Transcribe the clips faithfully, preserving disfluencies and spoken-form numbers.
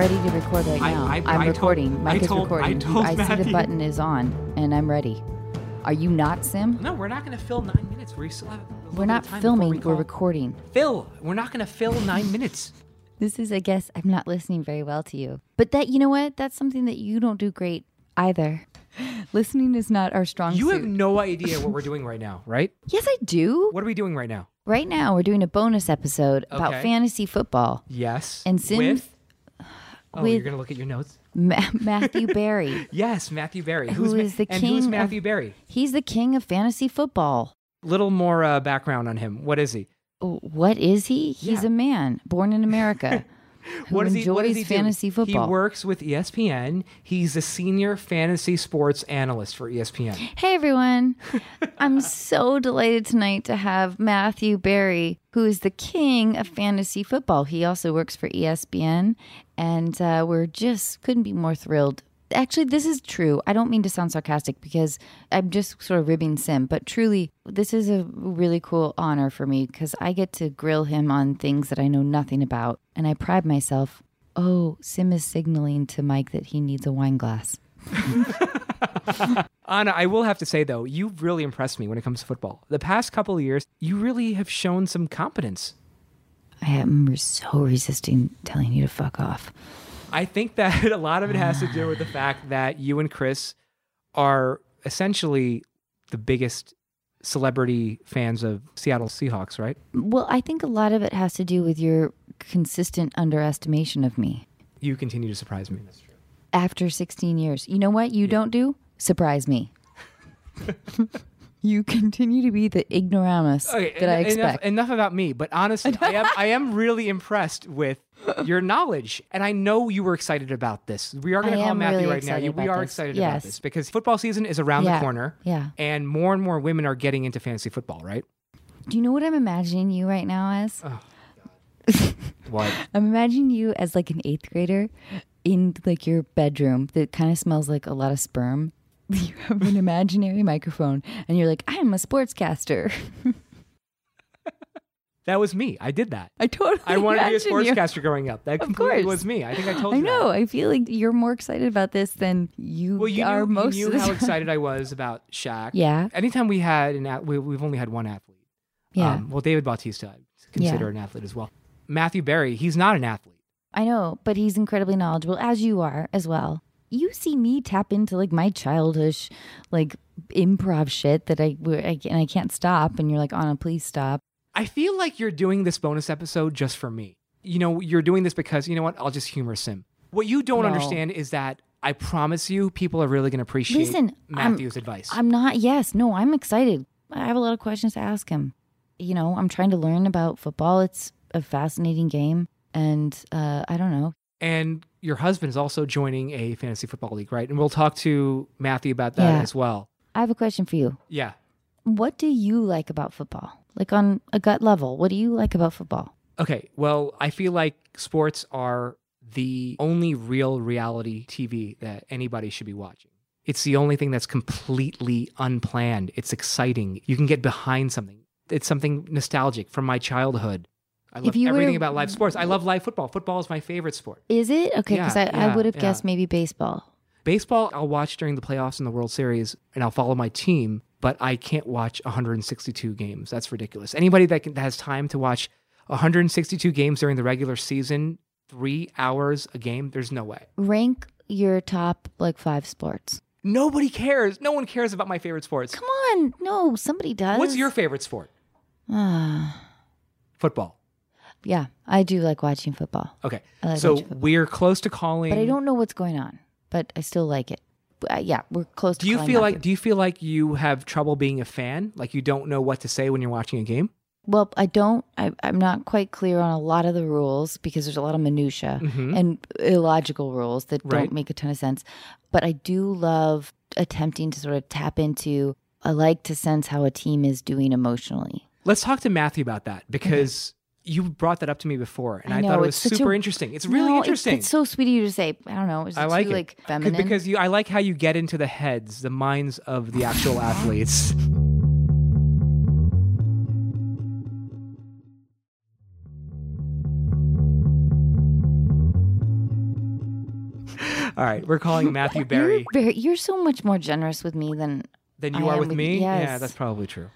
ready to record right now. I, I, I'm I recording. Told, Mike I is told, recording. I, told I see Matthew. the button is on, and I'm ready. Are you not, Sim? No, we're not going to fill nine minutes. We still have. A We're not time filming. we We're recording. Phil, we're not going to fill nine minutes. This is, I guess, I'm not listening very well to you. But that, you know what? That's something that you don't do great either. Listening is not our strong You suit. have no idea what we're doing right now, right? Yes, I do. What are we doing right now? Right now, we're doing a bonus episode about Okay. fantasy football. Yes. And Sim, with. Oh, with- you're going to look at your notes. Ma- Matthew Berry. Yes, Matthew Berry. Who Who's is the and king who's of- Matthew Berry? He's the king of fantasy football. Little more uh, background on him. What is he? Oh, what is he? He's Yeah. a man born in America who What does he? enjoys What does he do? fantasy football. He works with E S P N. He's a senior fantasy sports analyst for E S P N. Hey everyone. I'm so delighted tonight to have Matthew Berry, who is the king of fantasy football. He also works for E S P N, and uh, we're just couldn't be more thrilled. Actually, this is true. I don't mean to sound sarcastic because I'm just sort of ribbing Sim, but truly, this is a really cool honor for me because I get to grill him on things that I know nothing about, and I pride myself. Oh, Sim is signaling to Mike that he needs a wine glass. Anna, I will have to say, though, you've really impressed me when it comes to football. The past couple of years, you really have shown some competence. I am so resisting telling you to fuck off. I think that a lot of it has to do with the fact that you and Chris are essentially the biggest celebrity fans of Seattle Seahawks, right? Well, I think a lot of it has to do with your consistent underestimation of me. You continue to surprise me. That's true. After sixteen years. You know what you Yeah. don't do? Surprise me. You continue to be the ignoramus Okay, that I en- expect. Enough, enough about me, but honestly, I am I am really impressed with your knowledge, and I know you were excited about this. We are going I to call am Matthew really right now. excited You, we about are this. excited about Yes. this because football season is around Yeah, the corner, yeah. and more and more women are getting into fantasy football, right? Do you know what I'm imagining you right now as? Oh. What? I'm imagining you as like an eighth grader in like your bedroom that kind of smells like a lot of sperm. You have an imaginary microphone and you're like, I'm a sportscaster. That was me. I did that. I totally I wanted to be a imagine you. sportscaster growing up. That Of completely course. was me. I think I told I you know. that. I feel like you're more excited about this than you, Well, you are knew, most you of knew the how time. excited I was about Shaq. Yeah. Anytime we had an at- we, we've only had one athlete. Yeah. Um, well, David Bautista, I consider Yeah. an athlete as well. Matthew Berry, he's not an athlete. I know, but he's incredibly knowledgeable, as you are as well. You see me tap into like my childish, like improv shit that I, I and I can't stop, and you're like, Anna, please stop. I feel like you're doing this bonus episode just for me. You know, you're doing this because, you know what, I'll just humor Sim. What you don't No. understand is that I promise you people are really going to appreciate Listen, I'm- Matthew's advice. I'm not. Yes, no, I'm excited. I have a lot of questions to ask him. You know, I'm trying to learn about football. It's a fascinating game, and uh, I don't know. And your husband is also joining a fantasy football league, right? And we'll talk to Matthew about that Yeah. as well. I have a question for you. Yeah. What do you like about football? Like on a gut level, what do you like about football? Okay, well, I feel like sports are the only real reality T V that anybody should be watching. It's the only thing that's completely unplanned. It's exciting. You can get behind something. It's something nostalgic from my childhood. I love If you were everything to- about live sports. I love live football. Football is my favorite sport. Is it? Okay, because Yeah, I, I yeah, would have yeah. guessed maybe baseball. Baseball, I'll watch during the playoffs and the World Series, and I'll follow my team, but I can't watch one hundred sixty-two games. That's ridiculous. Anybody that, can, that has time to watch one hundred sixty-two games during the regular season, three hours a game, there's no way. Rank your top like five sports. Nobody cares. No one cares about my favorite sports. Come on, no, somebody does. What's your favorite sport? Ah, Football. yeah, I do like watching football, Okay. I like so watching football. we're close to calling. but I don't know what's going on. But I still like it. Uh, yeah, we're close to. Do you calling feel Matthew. like do you feel like you have trouble being a fan? Like you don't know what to say when you're watching a game? Well, I don't. I, I'm not quite clear on a lot of the rules because there's a lot of minutia Mhm. and illogical rules that Right. don't make a ton of sense. But I do love attempting to sort of tap into. I like to sense how a team is doing emotionally. Let's talk to Matthew about that because you brought that up to me before, and I I, know, thought it was it's such super a- interesting. It's really No, it's- interesting. It's, so sweet of you to say. I don't know. It's I like too, it like 'Cause- feminine. because you. I like how you get into the heads, the minds of the actual athletes. All right, we're calling Matthew Berry. You're, very, you're so much more generous with me than Than you I are am with me? Yes. Yeah, that's probably true.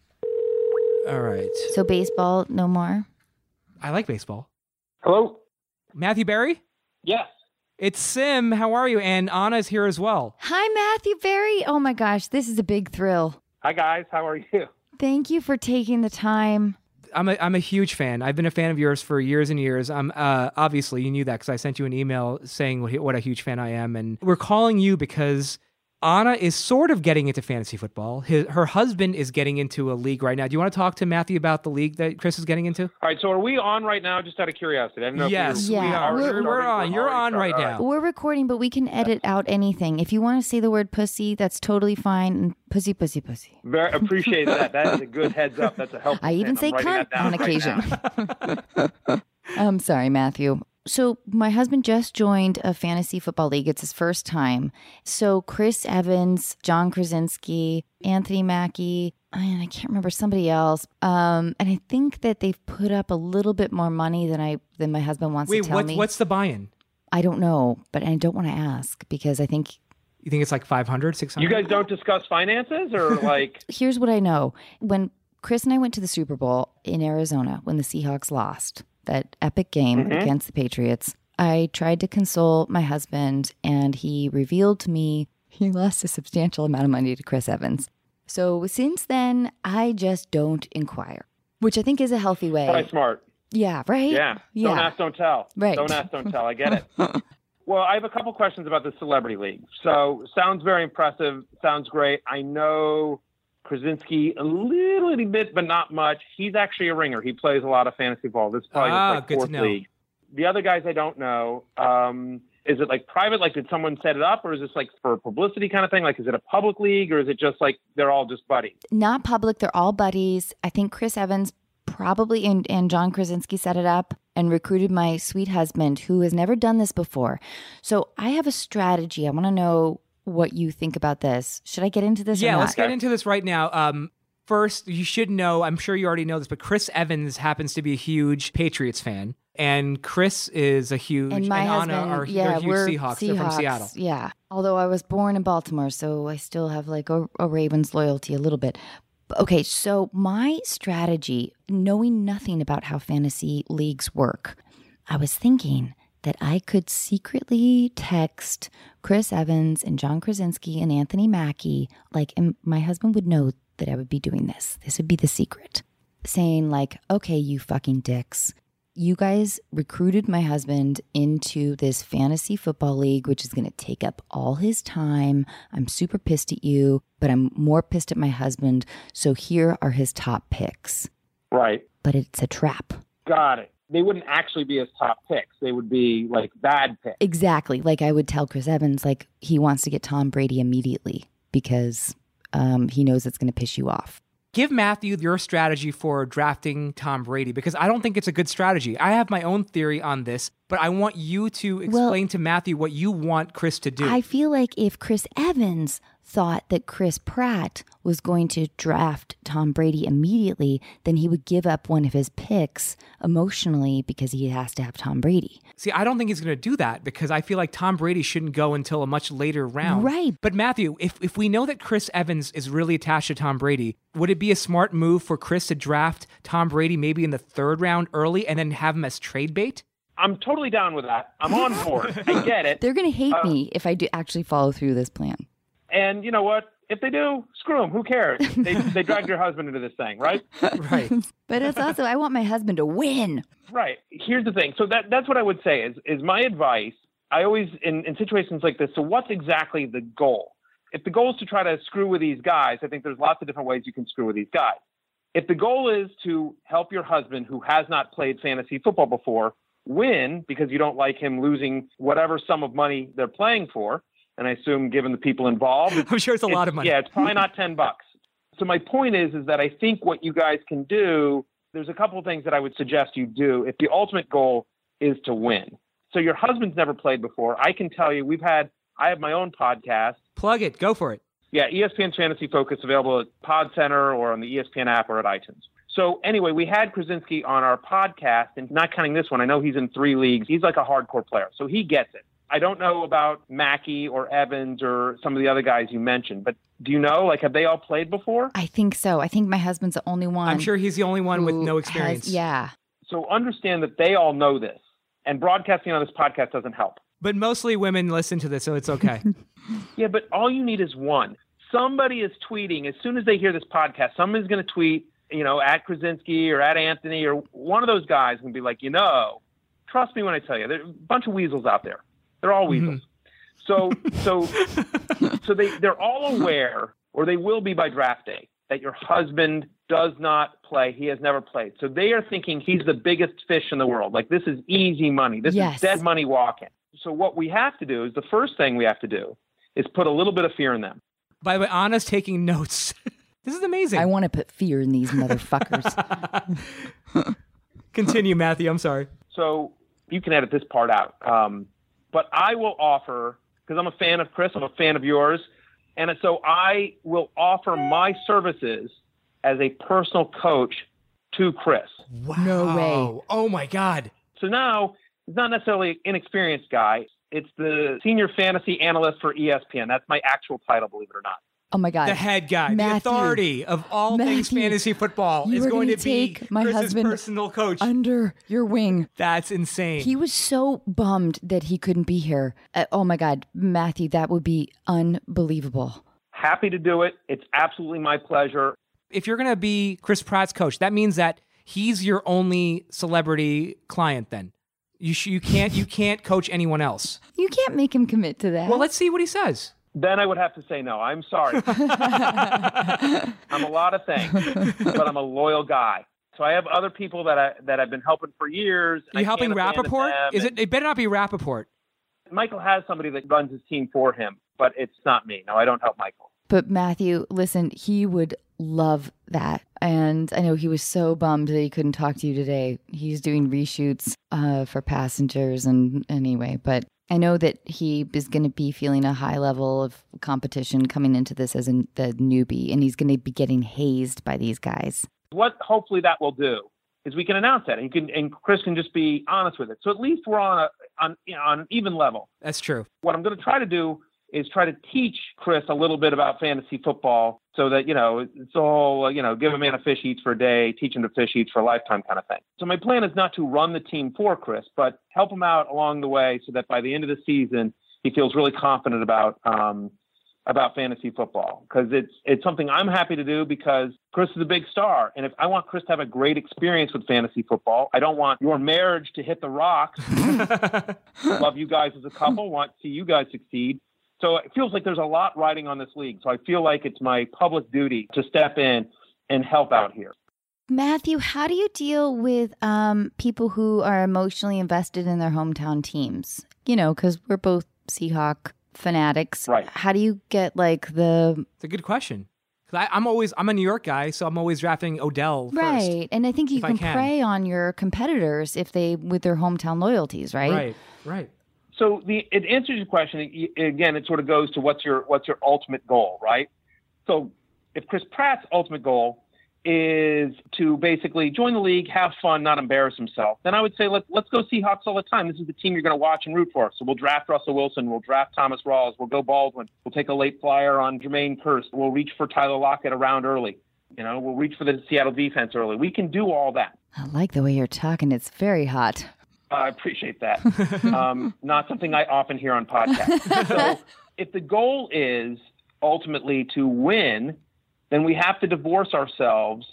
All right. So baseball, no more? I like baseball. Hello? Matthew Berry? Yes. It's Sim. How are you? And Anna's here as well. Hi, Matthew Berry. Oh my gosh, this is a big thrill. Hi, guys. How are you? Thank you for taking the time. I'm a I'm a huge fan. I've been a fan of yours for years and years. I'm uh, obviously you knew that because I sent you an email saying what, what a huge fan I am, and we're calling you because Anna is sort of getting into fantasy football. His, her husband is getting into a league right now. Do you want to talk to Matthew about the league that Chris is getting into? All right. So are we on right now? Just out of curiosity. I don't know Yes, if we we Yeah, are. we're- We're, we're on. You're on right now. We're recording, but we can edit out anything. If you want to say the word pussy, that's totally fine. And pussy, pussy, pussy. Very appreciate that. That is a good heads up. That's a helpful. I even hint. say I'm writing cunt that down on right occasion. now. I'm sorry, Matthew. So my husband just joined a fantasy football league. It's his first time. So Chris Evans, John Krasinski, Anthony Mackie, and I can't remember somebody else. Um, and I think that they've put up a little bit more money than I than my husband wants Wait, to tell what, me. what's the buy-in? I don't know, but I don't want to ask because I think You think it's like five hundred, six hundred? You guys don't discuss finances or like? here's what I know. When Chris and I went to the Super Bowl in Arizona when the Seahawks lost that epic game Mm-hmm. against the Patriots, I tried to console my husband and he revealed to me he lost a substantial amount of money to Chris Evans. So since then, I just don't inquire, which I think is a healthy way. Probably smart. Yeah, right? Yeah. Yeah. Don't ask, don't tell. Right. Don't ask, don't tell. I get it. Well, I have a couple questions about the Celebrity League. So sounds very impressive. Sounds great. I know Krasinski a little, little bit, but not much. He's actually a ringer. He plays a lot of fantasy ball. This is probably Ah, his like good to fourth know. league. The other guys I don't know. Um, is it like private? Like, did someone set it up, or is this like for publicity kind of thing? Like, is it a public league, or is it just like they're all just buddies? Not public. They're all buddies. I think Chris Evans probably and, and John Krasinski set it up and recruited my sweet husband who has never done this before. So I have a strategy. I want to know what you think about this. Should I get into this Yeah, or not? let's get into this right now. Um, first, you should know, I'm sure you already know this, but Chris Evans happens to be a huge Patriots fan. And Chris is a huge, And my and husband, Anna are yeah, they're huge we're Seahawks. They're from Seattle. Yeah. Although I was born in Baltimore, so I still have like a, a Ravens loyalty a little bit. But, okay, so my strategy, knowing nothing about how fantasy leagues work, I was thinking that I could secretly text Chris Evans and John Krasinski and Anthony Mackie, like, and my husband would know that I would be doing this. This would be the secret. Saying like, okay, you fucking dicks. You guys recruited my husband into this fantasy football league, which is going to take up all his time. I'm super pissed at you, but I'm more pissed at my husband. So here are his top picks. Right. But it's a trap. Got it. They wouldn't actually be his top picks. They would be like bad picks. Exactly. Like I would tell Chris Evans, like he wants to get Tom Brady immediately because um, he knows it's going to piss you off. Give Matthew your strategy for drafting Tom Brady because I don't think it's a good strategy. I have my own theory on this, but I want you to explain Well, to Matthew what you want Chris to do. I feel like if Chris Evans thought that Chris Pratt was going to draft Tom Brady immediately, then he would give up one of his picks emotionally because he has to have Tom Brady. See, I don't think he's going to do that because I feel like Tom Brady shouldn't go until a much later round. Right. But Matthew, if, if we know that Chris Evans is really attached to Tom Brady, would it be a smart move for Chris to draft Tom Brady maybe in the third round early and then have him as trade bait? I'm totally down with that. I'm on board. I get it. They're going to hate Uh, me if I do actually follow through this plan. And you know what? If they do, screw them. Who cares? They they dragged your husband into this thing, right? Right. But it's also, I want my husband to win. Right. Here's the thing. So that that's what I would say is is my advice. I always in, in situations like this. So what's exactly the goal? If the goal is to try to screw with these guys, I think there's lots of different ways you can screw with these guys. If the goal is to help your husband who has not played fantasy football before win because you don't like him losing whatever sum of money they're playing for, and I assume given the people involved, I'm sure it's a lot of money. Yeah, it's probably not ten bucks. So my point is, is that I think what you guys can do, there's a couple of things that I would suggest you do if the ultimate goal is to win. So your husband's never played before. I can tell you, we've had, I have my own podcast. Plug it. Go for it. Yeah, E S P N Fantasy Focus available at Pod Center or on the E S P N app or at iTunes. So anyway, we had Krasinski on our podcast, and not counting this one, I know he's in three leagues. He's like a hardcore player, so he gets it. I don't know about Mackey or Evans or some of the other guys you mentioned, but do you know, like, have they all played before? I think so. I think my husband's the only one. I'm sure he's the only one with no experience. Has, yeah. So understand that they all know this, and broadcasting on this podcast doesn't help. But mostly women listen to this, so it's okay. Yeah, but all you need is one. Somebody is tweeting. As soon as they hear this podcast, somebody's going to tweet, you know, at Krasinski or at Anthony or one of those guys and be like, you know, trust me when I tell you, there's a bunch of weasels out there. They're all weasels. Mm-hmm. So, so, so they, they're all aware, or they will be by draft day, that your husband does not play. He has never played. So they are thinking he's the biggest fish in the world. Like, this is easy money. This yes. is dead money walking. So what we have to do is, the first thing we have to do is put a little bit of fear in them. By the way, Anna's taking notes. This is amazing. I want to put fear in these motherfuckers. Continue, Matthew. I'm sorry. So you can edit this part out. Um, but I will offer, because I'm a fan of Chris, I'm a fan of yours. And so I will offer my services as a personal coach to Chris. Wow. No way. Oh, my God. So now he's not necessarily an inexperienced guy. It's the senior fantasy analyst for E S P N. That's my actual title, believe it or not. Oh, my God. The head guy, Matthew, the authority of all Matthew, things fantasy football you is are going to take be my Chris's husband personal coach. Under your wing. That's insane. He was so bummed that he couldn't be here. Uh, oh, my God. Matthew, that would be unbelievable. Happy to do it. It's absolutely my pleasure. If you're going to be Chris Pratt's coach, that means that he's your only celebrity client then. You sh- you can't you can't coach anyone else. You can't make him commit to that. Well, let's see what he says. Then I would have to say no. I'm sorry. I'm a lot of things, but I'm a loyal guy. So I have other people that I that I've been helping for years. Are you helping Rappaport? Is it? It better not be Rappaport. Michael has somebody that runs his team for him, but it's not me. No, I don't help Michael. But Matthew, listen, he would love that. And I know he was so bummed that he couldn't talk to you today. He's doing reshoots uh, for Passengers and anyway, but I know that he is going to be feeling a high level of competition coming into this as a the newbie, and he's going to be getting hazed by these guys. What hopefully that will do is we can announce that, and, he can, and Chris can just be honest with it. So at least we're on a on you know, on an even level. That's true. What I'm going to try to do is try to teach Chris a little bit about fantasy football, so that, you know, it's all, you know, give a man a fish eats for a day, teach him to fish eats for a lifetime kind of thing. So my plan is not to run the team for Chris, but help him out along the way so that by the end of the season, he feels really confident about um, about fantasy football, because it's it's something I'm happy to do because Chris is a big star. And if I want Chris to have a great experience with fantasy football, I don't want your marriage to hit the rocks. Love you guys as a couple, want to see you guys succeed. So it feels like there's a lot riding on this league. So I feel like it's my public duty to step in and help out here. Matthew, how do you deal with um, people who are emotionally invested in their hometown teams? You know, because we're both Seahawk fanatics. Right. How do you get like the... It's a good question. Because I'm always, I'm a New York guy, so I'm always drafting Odell first. Right. And I think you can, can prey on your competitors if they, with their hometown loyalties, right? Right, right. So the it answers your question again. It sort of goes to what's your what's your ultimate goal, right? So if Chris Pratt's ultimate goal is to basically join the league, have fun, not embarrass himself, then I would say let's let's go Seahawks all the time. This is the team you're going to watch and root for. So we'll draft Russell Wilson, we'll draft Thomas Rawls, we'll go Baldwin, we'll take a late flyer on Jermaine Kearse, we'll reach for Tyler Lockett around early. You know, we'll reach for the Seattle defense early. We can do all that. I like the way you're talking. It's very hot. I appreciate that. Um, not something I often hear on podcasts. So if the goal is ultimately to win, then we have to divorce ourselves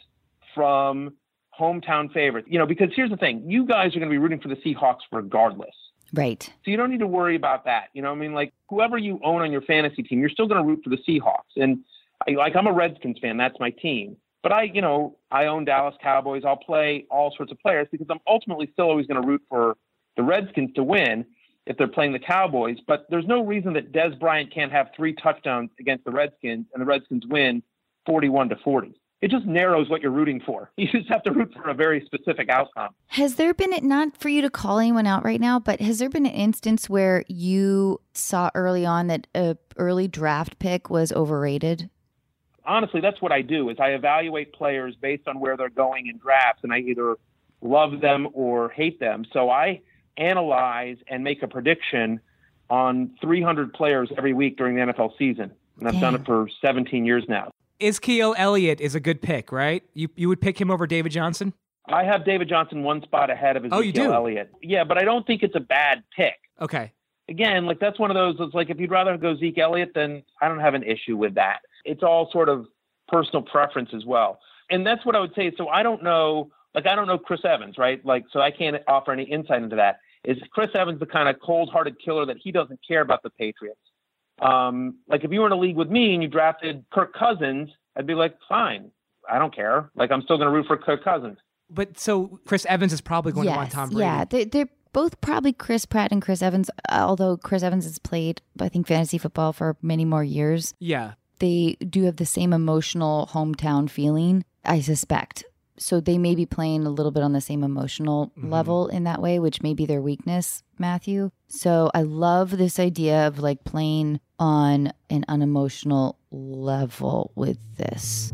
from hometown favorites. You know, because here's the thing. You guys are going to be rooting for the Seahawks regardless. Right. So you don't need to worry about that. You know what I mean? Like, whoever you own on your fantasy team, you're still going to root for the Seahawks. And I, like, I'm a Redskins fan. That's my team. But I, you know, I own Dallas Cowboys. I'll play all sorts of players because I'm ultimately still always going to root for the Redskins to win if they're playing the Cowboys. But there's no reason that Dez Bryant can't have three touchdowns against the Redskins and the Redskins win forty-one to forty. It just narrows what you're rooting for. You just have to root for a very specific outcome. Has there been, not for you to call anyone out right now, but has there been an instance where you saw early on that a early draft pick was overrated? Honestly, that's what I do is I evaluate players based on where they're going in drafts, and I either love them or hate them. So I analyze and make a prediction on three hundred players every week during the N F L season. And I've Damn. done it for seventeen years now. Ezekiel Elliott is a good pick, right? You you would pick him over David Johnson? I have David Johnson one spot ahead of Ezekiel Oh, you do? Elliott. Yeah, but I don't think it's a bad pick. Okay. Again, like that's one of those, it's like if you'd rather go Zeke Elliott, then I don't have an issue with that. It's all sort of personal preference as well. And that's what I would say. So I don't know, like I don't know Chris Evans, right? Like, so I can't offer any insight into that. Is Chris Evans the kind of cold-hearted killer that he doesn't care about the Patriots? Um, like if you were in a league with me and you drafted Kirk Cousins, I'd be like, fine, I don't care. Like I'm still going to root for Kirk Cousins. But so Chris Evans is probably going yes, to want Tom Brady. Yeah, they, they're both probably Chris Pratt and Chris Evans, although Chris Evans has played, I think, fantasy football for many more years. Yeah. They do have the same emotional hometown feeling, I suspect. So they may be playing a little bit on the same emotional Mhm. level in that way, which may be their weakness, Matthew. So I love this idea of like playing on an unemotional level with this.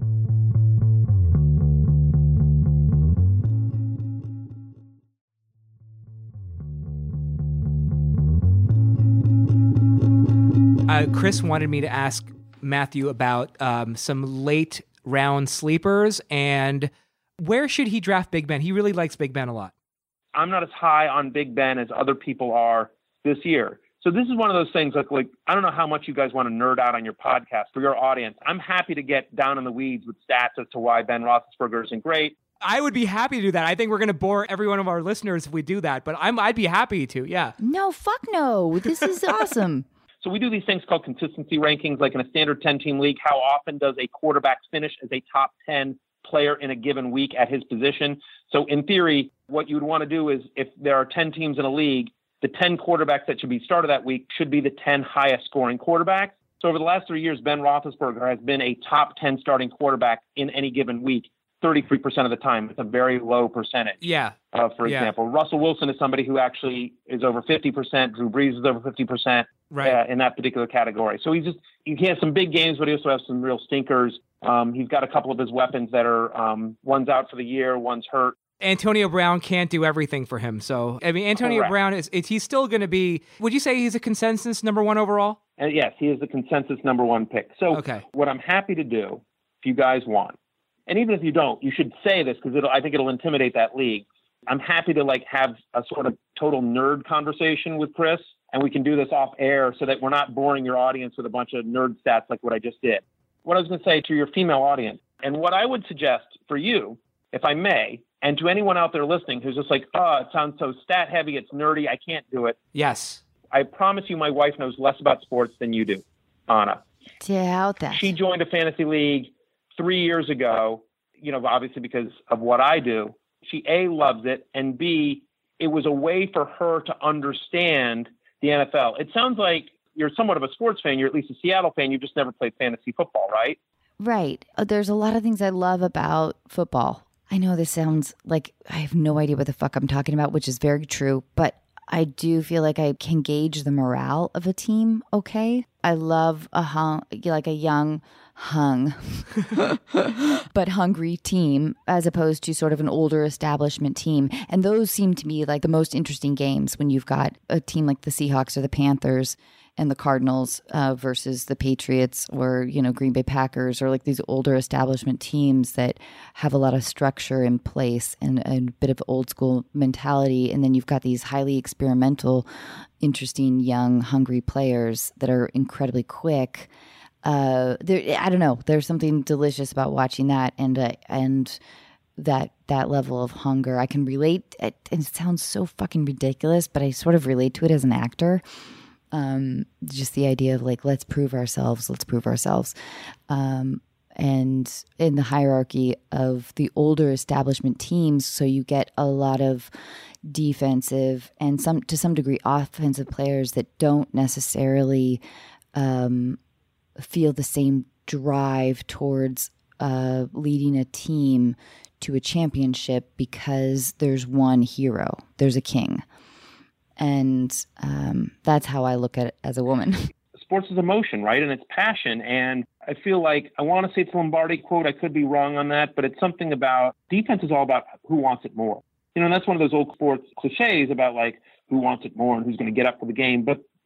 Uh, Chris wanted me to ask Matthew about um, some late round sleepers and where should he draft Big Ben? He really likes Big Ben a lot. I'm not as high on Big Ben as other people are this year. So this is one of those things like, like, I don't know how much you guys want to nerd out on your podcast for your audience. I'm happy to get down in the weeds with stats as to why Ben Roethlisberger isn't great. I would be happy to do that. I think we're going to bore every one of our listeners if we do that, but I'm, I'd be happy to, yeah. No, fuck no. This is awesome. So we do these things called consistency rankings, like in a standard ten-team league. How often does a quarterback finish as a top ten player in a given week at his position? So in theory, what you would want to do is if there are ten teams in a league, the ten quarterbacks that should be started that week should be the ten highest scoring quarterbacks. So over the last three years, Ben Roethlisberger has been a top ten starting quarterback in any given week, thirty-three percent of the time. It's a very low percentage. Yeah. Uh, for Yeah. example, Russell Wilson is somebody who actually is over fifty percent. Drew Brees is over fifty percent. Right. Uh, in that particular category. So he's just, he has some big games, but he also has some real stinkers. Um, he's got a couple of his weapons that are, um, one's out for the year, one's hurt. Antonio Brown can't do everything for him. So, I mean, Antonio Correct. Brown, is, is he's still going to be, would you say he's a consensus number one overall? And yes, he is the consensus number one pick. So Okay. what I'm happy to do, if you guys want, and even if you don't, you should say this because it'll, I think it'll intimidate that league. I'm happy to like have a sort of total nerd conversation with Chris, and we can do this off air so that we're not boring your audience with a bunch of nerd stats like what I just did. What I was going to say to your female audience, and what I would suggest for you, if I may, and to anyone out there listening who's just like, oh, it sounds so stat heavy, it's nerdy, I can't do it. Yes. I promise you my wife knows less about sports than you do, Anna. Doubt that. She joined a fantasy league three years ago, you know, obviously because of what I do. She, A, loves it, and B, it was a way for her to understand the N F L. It sounds like you're somewhat of a sports fan. You're at least a Seattle fan. You've just never played fantasy football, right? Right. Uh, There's a lot of things I love about football. I know this sounds like I have no idea what the fuck I'm talking about, which is very true, but I do feel like I can gauge the morale of a team. Okay. I love a hung, like a young, hung, but hungry team as opposed to sort of an older establishment team. And those seem to be like the most interesting games when you've got a team like the Seahawks or the Panthers and the Cardinals uh, versus the Patriots or, you know, Green Bay Packers or like these older establishment teams that have a lot of structure in place and, and a bit of old school mentality. And then you've got these highly experimental, interesting, young, hungry players that are incredibly quick. Uh, there, I don't know. There's something delicious about watching that and uh, and that that level of hunger. I can relate. It, it sounds so fucking ridiculous, but I sort of relate to it as an actor. Um, just the idea of like, let's prove ourselves, let's prove ourselves. Um, and in the hierarchy of the older establishment teams, so you get a lot of defensive and some, to some degree, offensive players that don't necessarily um, feel the same drive towards uh, leading a team to a championship because there's one hero, there's a king. And um, that's how I look at it as a woman. Sports is emotion, right? And it's passion. And I feel like I want to say it's a Lombardi quote. I could be wrong on that, but it's something about defense is all about who wants it more. You know, and that's one of those old sports cliches about like who wants it more and who's going to get up for the game. But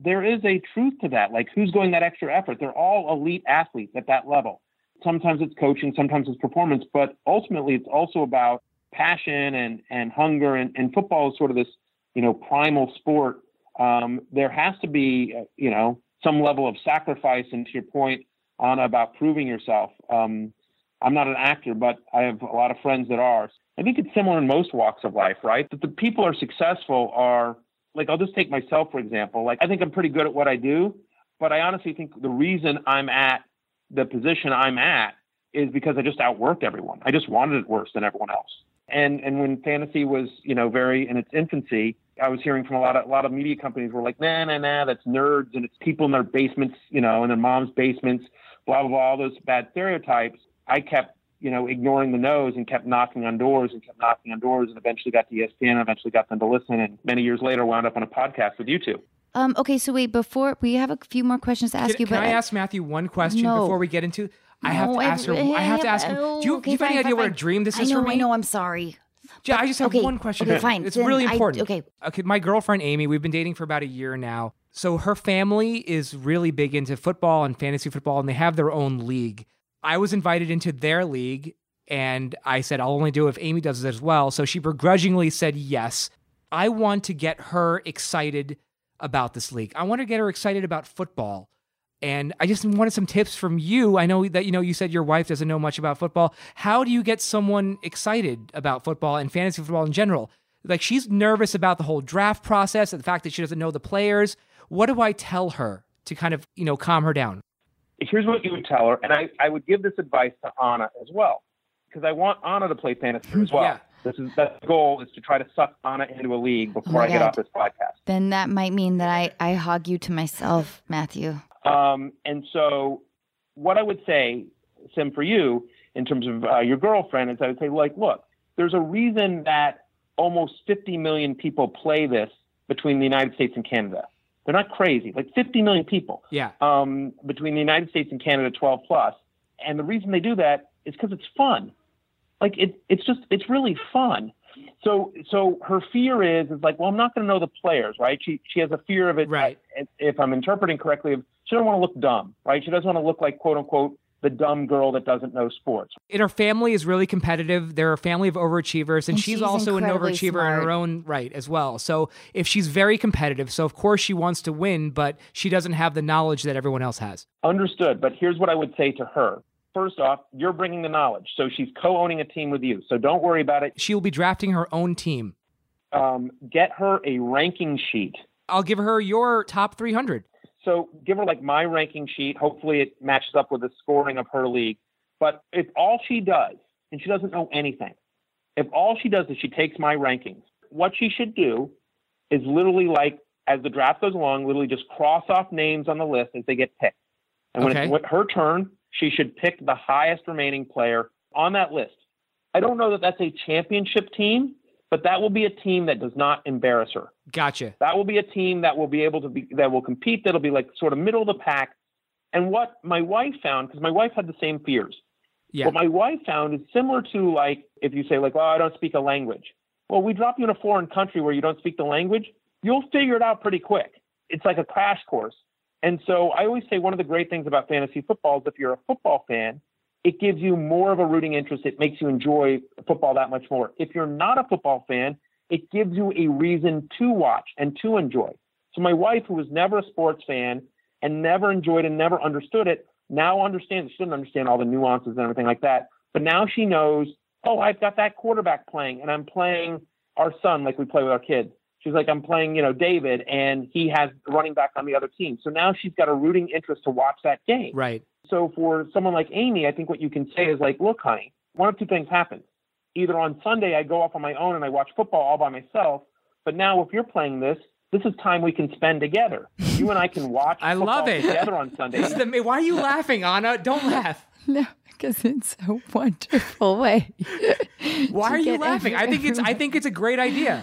there is a truth to that. Like, who's going that extra effort? They're all elite athletes at that level. Sometimes it's coaching, sometimes it's performance, but ultimately it's also about passion and, and hunger. And, and football is sort of this, you know, primal sport. Um, there has to be, uh, you know, some level of sacrifice. And to your point, Anna, about proving yourself. Um, I'm not an actor, but I have a lot of friends that are. I think it's similar in most walks of life, right? That the people who are successful are, like, I'll just take myself, for example. Like, I think I'm pretty good at what I do, but I honestly think the reason I'm at the position I'm at is because I just outworked everyone. I just wanted it worse than everyone else. And and when fantasy was, you know, very in its infancy, I was hearing from a lot of a lot of media companies were like, nah, nah, nah, that's nerds and it's people in their basements, you know, in their mom's basements, blah, blah, blah, all those bad stereotypes. I kept, you know, ignoring the no's and kept knocking on doors and kept knocking on doors and eventually got to E S P N, eventually got them to listen. And many years later, wound up on a podcast with you two. Um, okay, so wait, before we have a few more questions to ask can, you. Can but I ask Matthew one question no. before we get into? I No, have to ask her. I have to ask him. Oh, Do you, okay, do you have any fine, idea fine, what a fine. dream this I is know, for me? I know. I'm sorry. Yeah, I just have okay, one question. Okay, fine. It's Then really I- important. okay. Okay. My girlfriend Amy, we've been dating for about a year now. So her family is really big into football and fantasy football, and they have their own league. I was invited into their league, and I said I'll only do it if Amy does it as well. So she begrudgingly said yes. I want to get her excited about this league. I want to get her excited about football. And I just wanted some tips from you. I know that, you know, you said your wife doesn't know much about football. How do you get someone excited about football and fantasy football in general? Like, she's nervous about the whole draft process and the fact that she doesn't know the players. What do I tell her to kind of, you know, calm her down? Here's what you would tell her. And I, I would give this advice to Anna as well, because I want Anna to play fantasy as well. Yeah. This is that's the goal, is to try to suck Anna into a league before Oh my I get God. off this podcast. Then that might mean that I, I hog you to myself, Matthew. Um, and so what I would say, Sim, for you, in terms of uh, your girlfriend, is I would say, like, look, there's a reason that almost fifty million people play this between the United States and Canada. They're not crazy, like fifty million people Yeah. um, between the United States and Canada, twelve plus. And the reason they do that is because it's fun. Like, it, it's just, it's really fun. So, so her fear is, is like, well, I'm not going to know the players, right? She, she has a fear of it. Right. If I'm interpreting correctly, of she doesn't want to look dumb, right? She doesn't want to look like, quote unquote, the dumb girl that doesn't know sports. And her family is really competitive. They're a family of overachievers, and, And she's, she's also an incredibly overachiever smart. in her own right as well. So if she's very competitive, so of course she wants to win, but she doesn't have the knowledge that everyone else has. Understood. But here's what I would say to her. First off, you're bringing the knowledge. So she's co-owning a team with you. So don't worry about it. She'll be drafting her own team. Um, get her a ranking sheet. I'll give her your top three hundred. So give her like my ranking sheet. Hopefully it matches up with the scoring of her league. But if all she does, and she doesn't know anything, if all she does is she takes my rankings, what she should do is literally, like, as the draft goes along, literally just cross off names on the list as they get picked. And when Okay. it's her turn, she should pick the highest remaining player on that list. I don't know that that's a championship team, but that will be a team that does not embarrass her. Gotcha. That will be a team that will be able to be, that will compete, that'll be like sort of middle of the pack. And what my wife found, because my wife had the same fears. Yeah. What my wife found is similar to, like, if you say, like, well, I don't speak a language. Well, we drop you in a foreign country where you don't speak the language, you'll figure it out pretty quick. It's like a crash course. And so I always say one of the great things about fantasy football is if you're a football fan, it gives you more of a rooting interest. It makes you enjoy football that much more. If you're not a football fan, it gives you a reason to watch and to enjoy. So my wife, who was never a sports fan and never enjoyed and never understood it, now understands. She didn't understand all the nuances and everything like that. But now she knows, oh, I've got that quarterback playing, and I'm playing our son like we play with our kids. She's like, I'm playing, you know, David, and he has the running back on the other team. So now she's got a rooting interest to watch that game. Right. So for someone like Amy, I think what you can say is, like, look, honey, one of two things happens. Either on Sunday I go off on my own and I watch football all by myself, but now if you're playing this, this is time we can spend together. You and I can watch I football love it. together on Sunday. This is the, why are you laughing, Anna? Don't laugh. No, because it's a wonderful way. Why to are you get laughing? I think it's I everyone- think it's a great idea.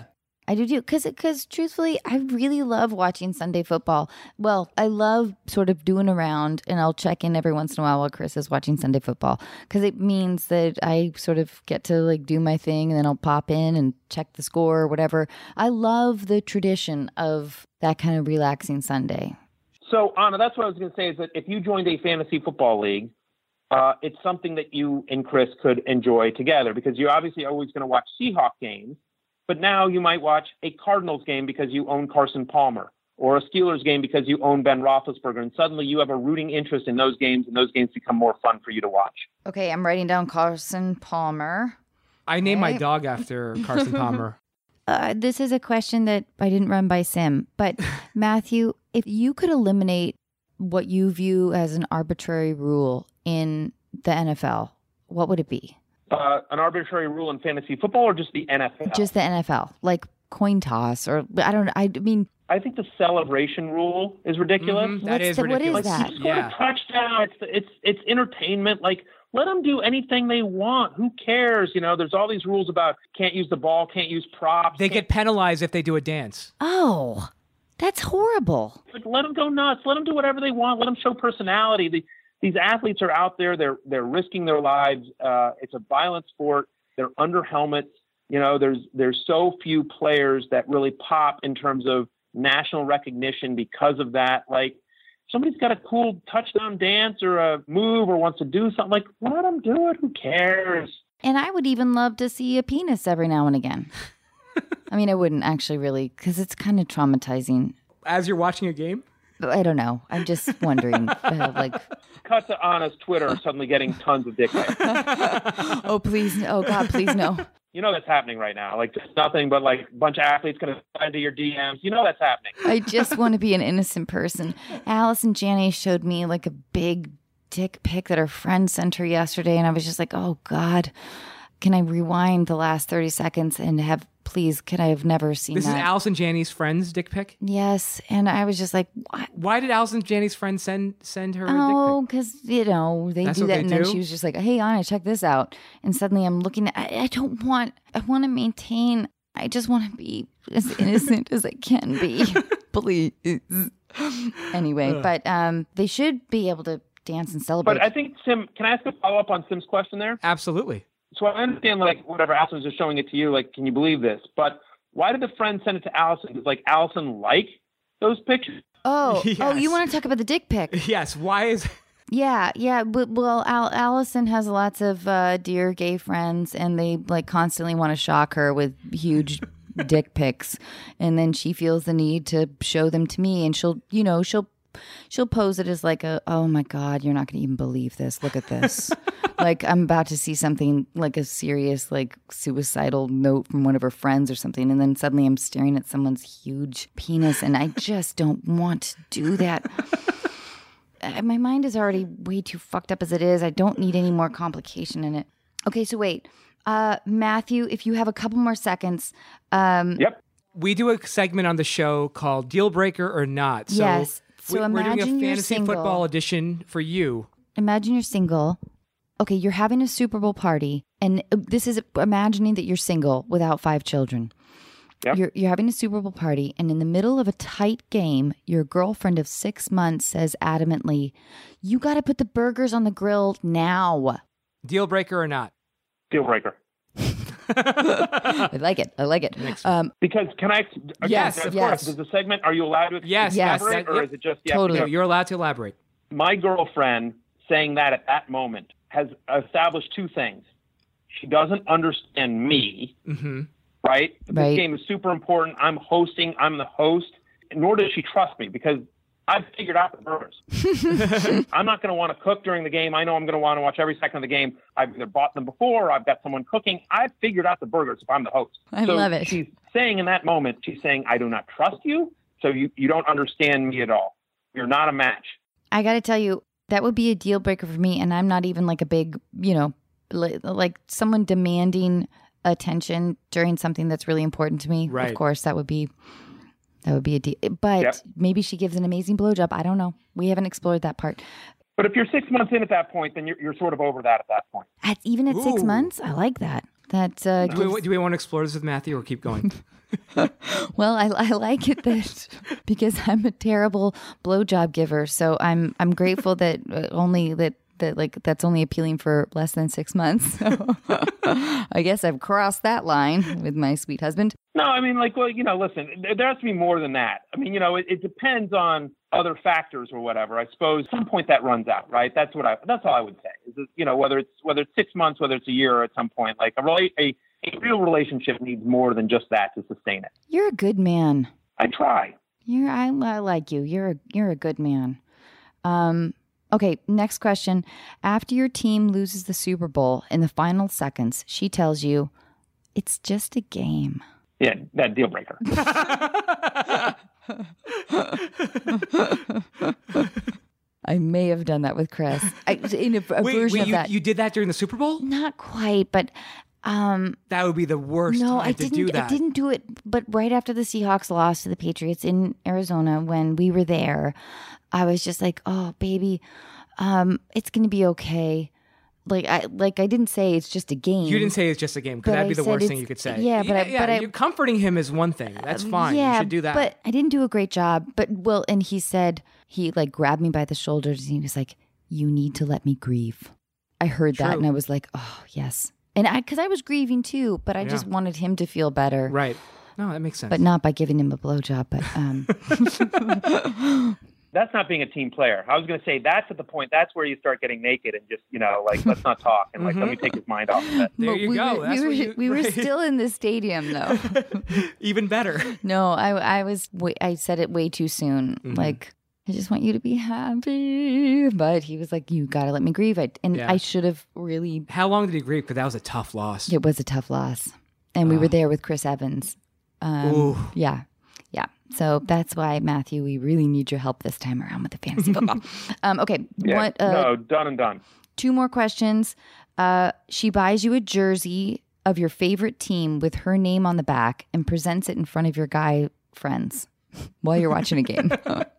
I do too. Because, because truthfully, I really love watching Sunday football. Well, I love sort of doing around, and I'll check in every once in a while while Chris is watching Sunday football, because it means that I sort of get to like do my thing, and then I'll pop in and check the score or whatever. I love the tradition of that kind of relaxing Sunday. So, Anna, that's what I was going to say, is that if you joined a fantasy football league, uh, it's something that you and Chris could enjoy together, because you're obviously always going to watch Seahawk games. But now you might watch a Cardinals game because you own Carson Palmer, or a Steelers game because you own Ben Roethlisberger. And suddenly you have a rooting interest in those games, and those games become more fun for you to watch. Okay, I'm writing down Carson Palmer. I named right. my dog after Carson Palmer. Uh, this is a question that I didn't run by Sim. But Matthew, if you could eliminate what you view as an arbitrary rule in the N F L, what would it be? Uh, an arbitrary rule in fantasy football, or just the N F L? Just the N F L, like coin toss, or I don't. I mean, I think the celebration rule is ridiculous. Mm-hmm. That What's is the- what is ridiculous. that? He scored Yeah. a touchdown. It's it's it's entertainment. Like, let them do anything they want. Who cares? You know, there's all these rules about can't use the ball, can't use props. They can't- get penalized if they do a dance. oh, that's horrible. Like, let them go nuts. Let them do whatever they want. Let them show personality. The, these athletes are out there. They're they're risking their lives. Uh, it's a violent sport. They're under helmets. You know, there's there's so few players that really pop in terms of national recognition because of that. Like, somebody's got a cool touchdown dance or a move or wants to do something, like, let them do it. Who cares? And I would even love to see a penis every now and again. I mean, I wouldn't actually really, because it's kind of traumatizing. As you're watching a game? I don't know. I'm just wondering, uh, like, Cut to Anna's Twitter suddenly getting tons of dick pics. oh, please. Oh, God, please, no. You know that's happening right now. Like, just nothing but like a bunch of athletes going to slide into your D Ms. You know that's happening. I just want to be an innocent person. Allison Janney showed me like a big dick pic that her friend sent her yesterday. And I was just like, oh, God, can I rewind the last thirty seconds and have, please, can I have never seen This that? is Allison Janney's friend's dick pic? Yes. And I was just like, what? Why did Allison Janney's friend send send her Oh, a dick because, you know, they That's do what that. they And then do? she was just like, hey, Anna, check this out. And suddenly I'm looking at, I, I don't want, I want to maintain, I just want to be as innocent as I can be. Please. Anyway, Ugh. but um, they should be able to dance and celebrate. But I think, Sim, can I ask a follow up on Sim's question there? pic? Absolutely. So I understand, like, whatever, Allison's just showing it to you. Like, can you believe this? But why did the friend send it to Allison? Does, like, Allison like those pictures? oh, oh, Yes. you want to talk about the dick pic? Yes, why is... Yeah, yeah. But, well, Al- Allison has lots of uh, dear gay friends, and they like constantly want to shock her with huge dick pics, and then she feels the need to show them to me, and she'll, you know, she'll she'll pose it as like a, oh my God, you're not going to even believe this. Look at this. Like I'm about to see something like a serious, like suicidal note from one of her friends or something, and then suddenly I'm staring at someone's huge penis, and I just don't want to do that. Uh, My mind is already way too fucked up as it is. I don't need any more complication in it. Okay, so wait. Uh, Matthew, if you have a couple more seconds. Um, Yep. We do a segment on the show called Deal Breaker or Not. So Yes. So we- we're doing imagine a you're fantasy single. football edition for you. Imagine you're single. Okay, you're having a Super Bowl party. And uh, this is imagining that you're single without five children. Yep. You're, you're having a Super Bowl party, and in the middle of a tight game, your girlfriend of six months says adamantly, you got to put the burgers on the grill now. Deal Breaker or Not. Deal breaker. I like it. I like it. Um, Because can I? Again, Yes, of yes. course, does the segment? Are you allowed to Yes, Yes. elaborate, that- or yep. is it just yes? Totally. No, you're allowed to elaborate. My girlfriend saying that at that moment has established two things. She doesn't understand me, Mm-hmm. right? Right. This game is super important. I'm hosting. I'm the host. Nor does she trust me because I've figured out the burgers. I'm not going to want to cook during the game. I know I'm going to want to watch every second of the game. I've either bought them before or I've got someone cooking. I've figured out the burgers if I'm the host. I so love it. She's saying in that moment, she's saying, I do not trust you, so you, you don't understand me at all. You're not a match. I got to tell you, that would be a deal breaker for me. And I'm not even like a big, you know, li- like someone demanding attention during something that's really important to me. Right. Of course, that would be, that would be a deal. But Yep. maybe she gives an amazing blowjob. I don't know. We haven't explored that part. But if you're six months in at that point, then you're, you're sort of over that at that point. At, even at six Ooh. months, I like that. That uh, Do gives, we, do we want to explore this with Matthew or keep going? Well, I, I like it that because I'm a terrible blowjob giver, so I'm I'm grateful that only that that like that's only appealing for less than six months. So I guess I've crossed that line with my sweet husband. No, I mean, like, well, you know, listen, there has to be more than that. I mean, you know, it, it depends on other factors or whatever. I suppose at some point that runs out, right? That's what I. That's all I would say. Is that, you know, whether it's whether it's six months, whether it's a year, or at some point, like a rela- a, a real relationship needs more than just that to sustain it. You're a good man. I try. You're I, I like you. You're a, you're a good man. Um. Okay, next question. After your team loses the Super Bowl in the final seconds, she tells you, it's just a game. Yeah, that deal breaker. I may have done that with Chris. I, in a, a wait, version wait, of you, that. you did that during the Super Bowl? Not quite, but um, That would be the worst no, time I to didn't. do that. I didn't do it. But right after the Seahawks lost to the Patriots in Arizona, when we were there, I was just like, "Oh, baby, um, it's gonna be okay." Like I, like I didn't say it's just a game. You didn't say it's just a game, because But that'd I be the said worst thing it's- you could say. yeah, but I- yeah, but I- you're comforting him is one thing. That's fine. Yeah, you should do that. But I didn't do a great job. But well, and he said he like grabbed me by the shoulders and he was like, "You need to let me grieve." I heard that True. and I was like, "Oh yes," and I because I was grieving too, but I just Yeah. wanted him to feel better, right. No, that makes sense. but not by giving him a blowjob. But um, That's not being a team player. I was going to say that's at the point. That's where you start getting naked and just, you know, like, let's not talk and like, let me take his mind off of it. There but you we go. Were, That's we were, what you- we were right. still in the stadium though. Even better. No, I I was wa- I said it way too soon. Mm-hmm. Like, I just want you to be happy. But he was like, you got to let me grieve. I, and Yeah. I should have really, How long did he grieve? Because that was a tough loss. it was a tough loss. And we were there with Chris Evans. Um, Ooh. yeah. Yeah. So that's why, Matthew, we really need your help this time around with the fantasy football. um, okay. Yeah, What, uh, no, done and done. Two more questions. Uh, she buys you a jersey of your favorite team with her name on the back and presents it in front of your guy friends while you're watching a game.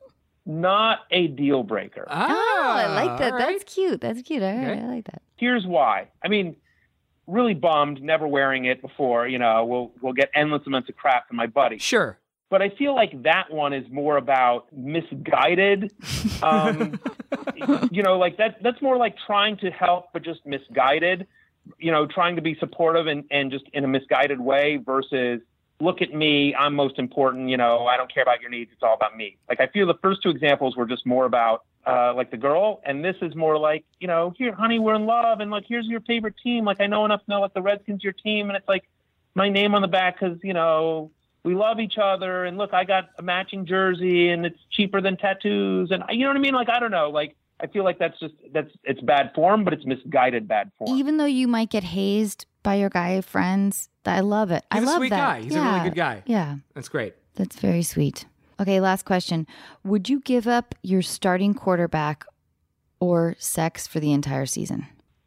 Not a deal breaker. Ah, Oh, I like that. all right. That's cute. That's cute. All right, Okay. I like that. Here's why. I mean, really bummed, never wearing it before. You know, we'll we'll get endless amounts of crap from my buddy. Sure. But I feel like that one is more about misguided. Um, you know, like that. That's more like trying to help, but just misguided. You know, trying to be supportive and, and just in a misguided way versus look at me, I'm most important. You know, I don't care about your needs. It's all about me. Like I feel the first two examples were just more about uh, like the girl, and this is more like, you know, here, honey, we're in love, and like here's your favorite team. Like I know enough to know like the Redskins your team, and it's like my name on the back because you know. We love each other, and look, I got a matching jersey, and it's cheaper than tattoos, and you know what I mean? Like, I don't know. Like, I feel like that's just that's it's bad form, but it's misguided bad form. Even though you might get hazed by your guy friends, I love it. I He's a love sweet that. guy. He's a really good guy. Yeah, That's great. that's very sweet. Okay, last question. Would you give up your starting quarterback or sex for the entire season?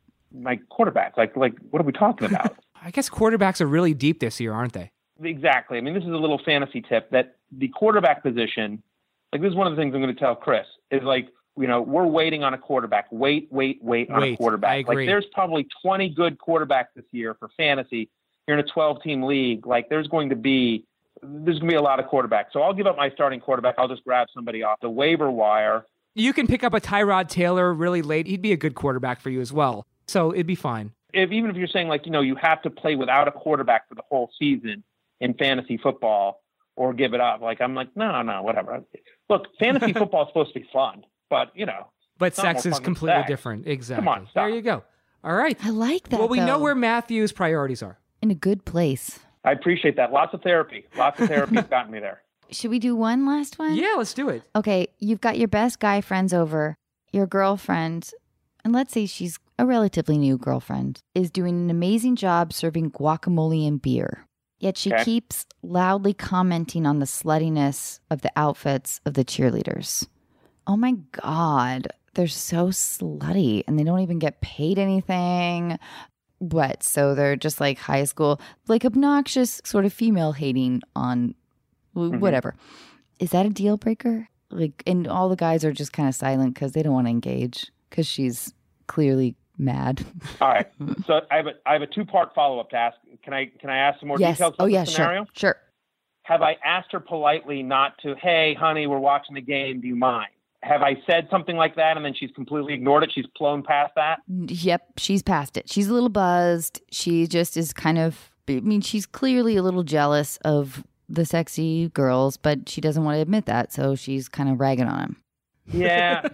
My quarterback, like, like what are we talking about? I guess quarterbacks are really deep this year, aren't they? Exactly. I mean, this is a little fantasy tip that the quarterback position, like this is one of the things I'm going to tell Chris, is like, you know, we're waiting on a quarterback. Wait, wait, wait on Wait, a quarterback. I agree. Like there's probably twenty good quarterbacks this year for fantasy. You're in a twelve-team league. Like there's going to be there's going to be a lot of quarterbacks. So I'll give up my starting quarterback. I'll just grab somebody off the waiver wire. You can pick up a Tyrod Taylor really late. He'd be a good quarterback for you as well. So it'd be fine. If even if you're saying like, you know, you have to play without a quarterback for the whole season in fantasy football or give it up. Like, I'm like, no, no, whatever. Look, fantasy football is supposed to be fun, but you know, But it's not sex more is fun than completely sex. different. Exactly. Come on, stop. There you go. All right. I like that. Well, we know though. where Matthew's priorities are. in a good place. I appreciate that. Lots of therapy. Lots of therapy has gotten me there. Should we do one last one? Yeah, let's do it. Okay, you've got your best guy friends over. Your girlfriend, and let's say she's a relatively new girlfriend, is doing an amazing job serving guacamole and beer. Yet she Okay. keeps loudly commenting on the sluttiness of the outfits of the cheerleaders. Oh my God, they're so slutty and they don't even get paid anything. What? So they're just like high school, like obnoxious sort of female hating on w- whatever. Is that a deal breaker? Like, and all the guys are just kind of silent because they don't want to engage because she's clearly mad. All right. So I have a I have a two part follow up to ask. Can I can I ask some more Yes. details about Oh the yeah. scenario? Sure. Sure. have I asked her politely not to, hey, honey, we're watching the game, do you mind? Have I said something like that and then she's completely ignored it? She's flown past that? Yep, she's past it. She's a little buzzed. She just is kind of, I mean, she's clearly a little jealous of the sexy girls, but she doesn't want to admit that, so she's kind of ragging on him. Yeah.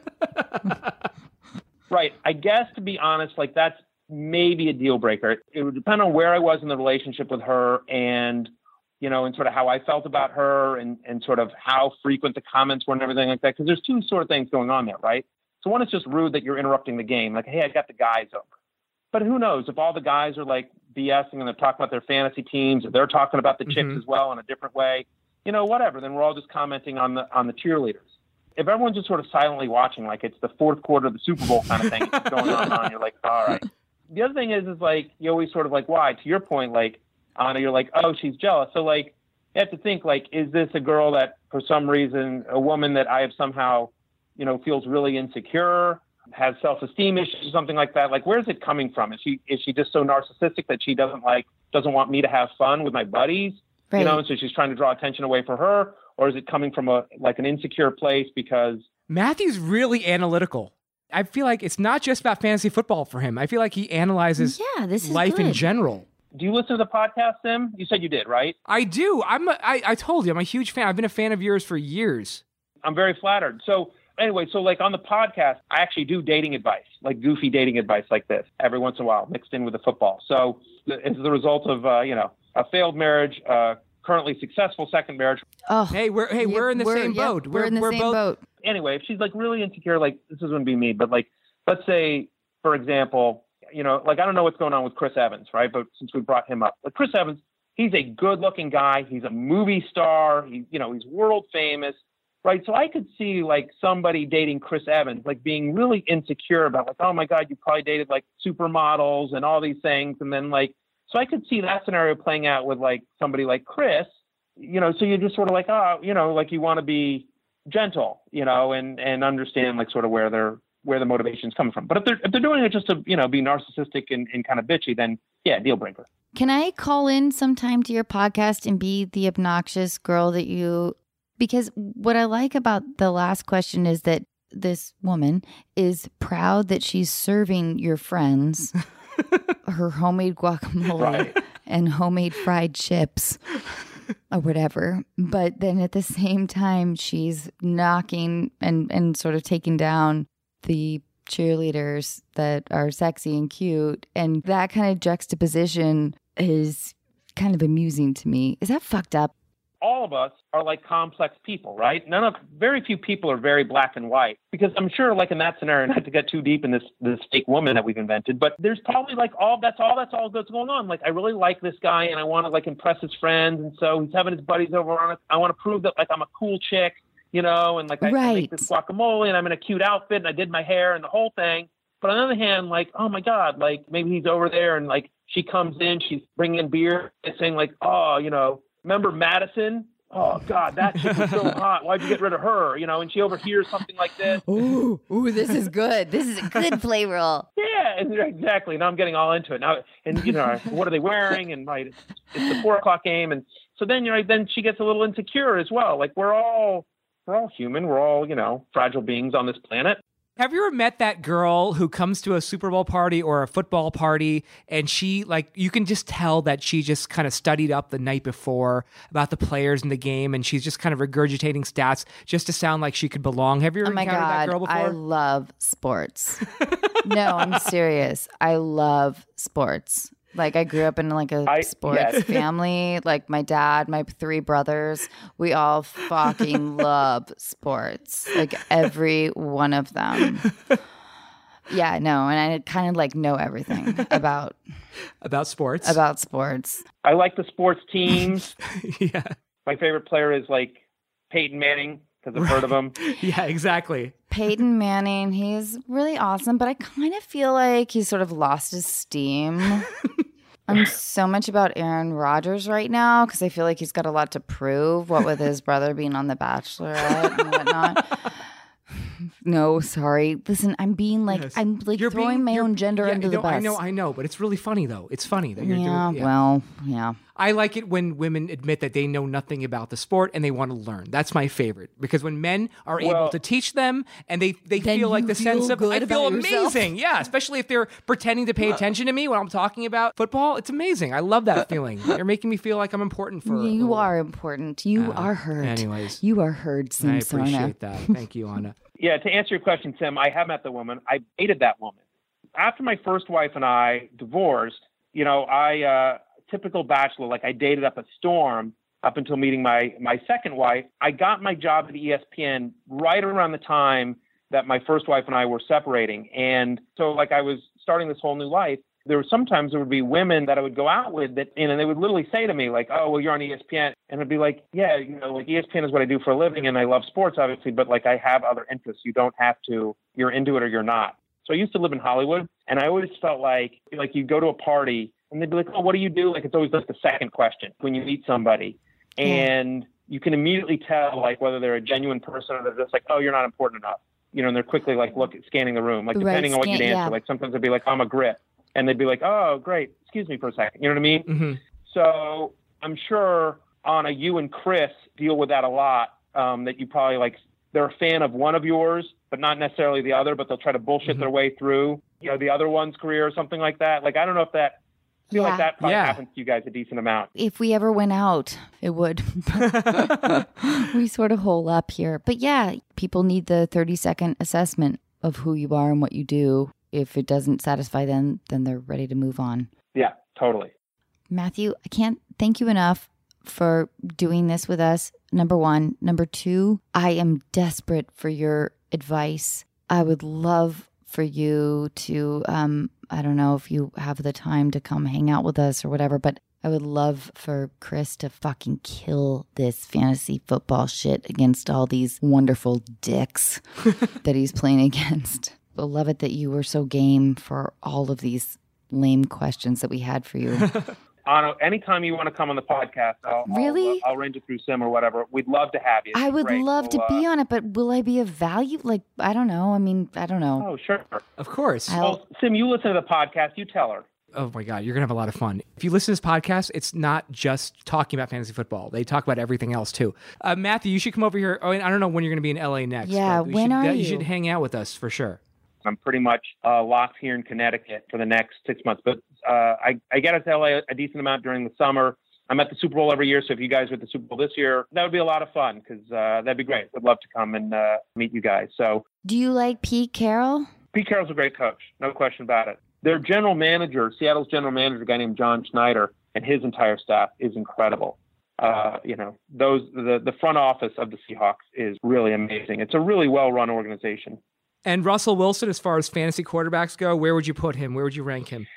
Right. I guess, to be honest, like that's maybe a deal breaker. It would depend on where I was in the relationship with her and, you know, and sort of how I felt about her and, and sort of how frequent the comments were and everything like that. Because there's two sort of things going on there, right? So one is just rude that you're interrupting the game. Like, hey, I got the guys over. But who knows if all the guys are like BSing and they're talking about their fantasy teams or they're talking about the chicks Mm-hmm. as well in a different way, you know, whatever. Then we're all just commenting on the on the cheerleaders. If everyone's just sort of silently watching, like it's the fourth quarter of the Super Bowl kind of thing, it's going on, on, you're like, all right. The other thing is, is like, you always sort of like, why? To your point, like, Anna, you're like, oh, she's jealous. So like, you have to think like, is this a girl that for some reason, a woman that I have somehow, you know, feels really insecure, has self-esteem issues, something like that? Like, where's it coming from? Is she, is she just so narcissistic that she doesn't like, doesn't want me to have fun with my buddies? Right. You know, and so she's trying to draw attention away from her? Or is it coming from a like an insecure place because Matthew's really analytical. I feel like it's not just about fantasy football for him. I feel like he analyzes Yeah, this is life in good. general. do you listen to the podcast, Sim? You said you did, right? I do. I'm. A, I, I told you, I'm a huge fan. I've been a fan of yours for years. I'm very flattered. So anyway, so like on the podcast, I actually do dating advice, like goofy dating advice like this every once in a while, mixed in with the football. So it's the result of, uh, you know, a failed marriage, uh, currently successful second marriage. Oh, Hey, we're hey, yep, we're in the same yep, boat. We're, in the same both, boat. Anyway, if she's like really insecure, like this is going to be me, but like, let's say, for example, you know, like I don't know what's going on with Chris Evans, right? But since we brought him up, like Chris Evans, he's a good looking guy. He's a movie star. He, you know, he's world famous, right? So I could see like somebody dating Chris Evans, like being really insecure about like, oh my God, you probably dated like supermodels and all these things. And then like, so I could see that scenario playing out with like somebody like Chris, you know, so you're just sort of like, oh, you know, like you want to be gentle, you know, and, and understand like sort of where they're, where the motivation's coming from. But if they're, if they're doing it just to, you know, be narcissistic and, and kind of bitchy, then yeah, deal breaker. Can I call in sometime to your podcast and be the obnoxious girl that you, because what I like about the last question is that this woman is proud that she's serving your friends her homemade guacamole Right. and homemade fried chips or whatever. But then at the same time, she's knocking and, and sort of taking down the cheerleaders that are sexy and cute. And that kind of juxtaposition is kind of amusing to me. Is that fucked up? All of us are like complex people, right? None of, very few people are very black and white, because I'm sure like in that scenario, not to get too deep in this, this fake woman that we've invented, but there's probably like all, that's all, that's all that's going on. Like, I really like this guy and I want to like impress his friends. And so he's having his buddies over on it. I want to prove that like I'm a cool chick, you know, and like I, I Right. make this guacamole and I'm in a cute outfit and I did my hair and the whole thing. But on the other hand, like, oh my God, like maybe he's over there and like she comes in, she's bringing beer and saying like, oh, you know, remember Madison? Oh God, that chick was so hot. Why'd you get rid of her? You know, and she overhears something like this. Ooh, ooh, this is good. This is a good flavor roll. Yeah, and exactly. Now I'm getting all into it now. And you know, what are they wearing? And right, it's, it's the four o'clock game, and so then you know, then she gets a little insecure as well. Like we're all we're all human. We're all you know fragile beings on this planet. Have you ever met that girl who comes to a Super Bowl party or a football party and she, like, you can just tell that she just kind of studied up the night before about the players in the game and she's just kind of regurgitating stats just to sound like she could belong? Have you ever Oh my encountered God, that girl before? I love sports. No, I'm serious. I love sports. Like I grew up in like a I- sports yes. family. Like my dad, my three brothers, we all fucking love sports. Like every one of them. Yeah, no, and I kind of like know everything about About sports? about sports. I like the sports teams. yeah. My favorite player is like Peyton Manning because I've heard of him. Yeah, exactly. Peyton Manning, he's really awesome, but I kind of feel like he's sort of lost his steam. I'm so much about Aaron Rodgers right now because I feel like he's got a lot to prove, what with his brother being on The Bachelorette and whatnot. No, sorry. Listen, I'm being like, Yes. I'm like You're throwing being- my you're- own gender yeah, under no, the bus. I know, I know, but it's really funny though. It's funny that you're yeah, doing. Yeah. well, yeah. I like it when women admit that they know nothing about the sport and they want to learn. That's my favorite because when men are able Well- to teach them and they, they Then feel like you the feel sense of good I feel about yourself. amazing. Yeah, especially if they're pretending to pay attention to me when I'm talking about football. It's amazing. I love that feeling. You're making me feel like I'm important for. You a- are important. You Uh, are heard. anyways. You are heard, I Simsona. appreciate that. Thank you, Anna. Yeah, to answer your question, Tim, I have met the woman. I dated that woman. After my first wife and I divorced, you know, I, uh, typical bachelor, like I dated up a storm up until meeting my, my second wife. I got my job at E S P N right around the time that my first wife and I were separating. And so like I was starting this whole new life. There were sometimes there would be women that I would go out with that, and they would literally say to me like, oh, well, you're on E S P N. And I'd be like, yeah, you know, like E S P N is what I do for a living. And I love sports, obviously, but like I have other interests. You don't have to, you're into it or you're not. So I used to live in Hollywood, and I always felt like, like you go to a party and they'd be like, oh, what do you do? Like, it's always like the second question when you meet somebody. And you can immediately tell like whether they're a genuine person or they're just like, oh, you're not important enough. You know, and they're quickly like, look, scanning the room, like Right, depending on what scan- you'd answer. yeah. Like sometimes they'd be like, I'm a grip. And they'd be like, oh, great. Excuse me for a second. You know what I mean? hmm So I'm sure, Anna, you and Chris deal with that a lot, um, that you probably like, they're a fan of one of yours, but not necessarily the other, but they'll try to bullshit Mhm. their way through, you know, the other one's career or something like that. Like, I don't know if that, I feel Yeah. like that probably Yeah. happens to you guys a decent amount. If we ever went out, it would. We sort of hole up here. But yeah, people need the thirty second assessment of who you are and what you do. If it doesn't satisfy them, then they're ready to move on. Yeah, totally. Matthew, I can't thank you enough for doing this with us. Number one. Number two, I am desperate for your advice. I would love for you to, um, I don't know if you have the time to come hang out with us or whatever, but I would love for Chris to fucking kill this fantasy football shit against all these wonderful dicks that he's playing against. I love it that you were so game for all of these lame questions that we had for you. Anna, anytime you want to come on the podcast, I'll, Really? I'll, uh, I'll range it through Sim or whatever. We'd love to have you. I It'd be would great. love We'll, to be uh, on it, but will I be of value? Like, I don't know. I mean, I don't know. Oh, sure. Of course. I'll- Well, Sim, you listen to the podcast. You tell her. Oh my God, you're gonna have a lot of fun. If you listen to this podcast, it's not just talking about fantasy football. They talk about everything else too. Uh, Matthew, you should come over here. Oh, and I don't know when you're gonna be in L A next. Yeah, but we when should, are uh, you? You should hang out with us for sure. I'm pretty much uh, locked here in Connecticut for the next six months. But uh, I, I get out to L A a decent amount during the summer. I'm at the Super Bowl every year. So if you guys were at the Super Bowl this year, that would be a lot of fun because uh, that'd be great. Would love to come and uh, meet you guys. So Do you like Pete Carroll? Pete Carroll's a great coach. No question about it. Their general manager, Seattle's general manager, a guy named John Schneider, and his entire staff is incredible. Uh, you know, those the, the front office of the Seahawks is really amazing. It's a really well-run organization. And Russell Wilson, as far as fantasy quarterbacks go, where would you put him? Where would you rank him?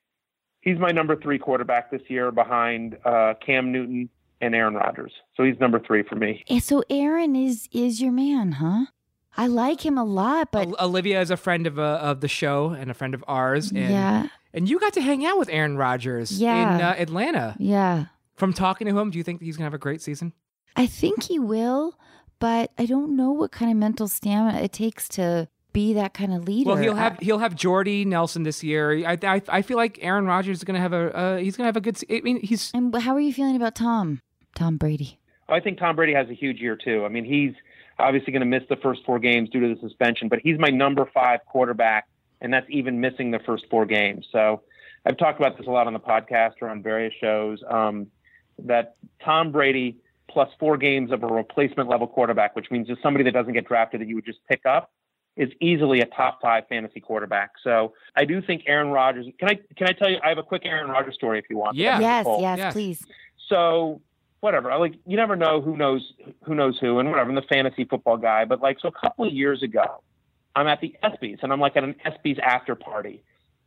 He's my number three quarterback this year behind uh, Cam Newton and Aaron Rodgers. So he's number three for me. Eh, So Aaron is is your man, huh? I like him a lot, but Ol- Olivia is a friend of uh, of the show and a friend of ours. And, yeah, And you got to hang out with Aaron Rodgers Yeah. in uh, Atlanta. yeah. From talking to him, do you think he's gonna have a great season? I think he will, but I don't know what kind of mental stamina it takes to be that kind of leader. Well, he'll have I- he'll have Jordy Nelson this year. I I, I feel like Aaron Rodgers is gonna have a uh, he's gonna have a good. se- I mean, he's and how are you feeling about Tom? Tom Brady. I think Tom Brady has a huge year too. I mean, he's obviously going to miss the first four games due to the suspension, but he's my number five quarterback, and that's even missing the first four games. So I've talked about this a lot on the podcast or on various shows, um, that Tom Brady plus four games of a replacement level quarterback, which means just somebody that doesn't get drafted that you would just pick up, is easily a top five fantasy quarterback. So I do think Aaron Rodgers, can I, can I tell you, I have a quick Aaron Rodgers story if you want. Yeah. Yes, Nicole. yes, Yes. please. So whatever, I like, you never know who knows who knows who and whatever. I'm the fantasy football guy, but like, so a couple of years ago, I'm at the ESPYs and I'm like at an ESPYs after party,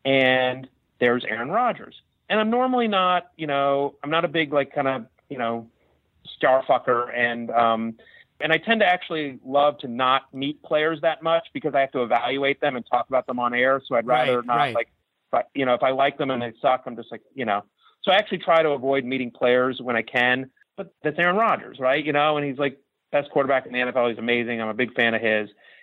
and there's Aaron Rodgers. And I'm normally not, you know, I'm not a big like kind of, you know, star fucker, and um, and I tend to actually love to not meet players that much because I have to evaluate them and talk about them on air. So I'd rather Right, not right. like, if I, you know, if I like them and they suck, I'm just like, you know. So I actually try to avoid meeting players when I can. But that's Aaron Rodgers, right? You know, and he's like best quarterback in the N F L. He's amazing. I'm a big fan of his.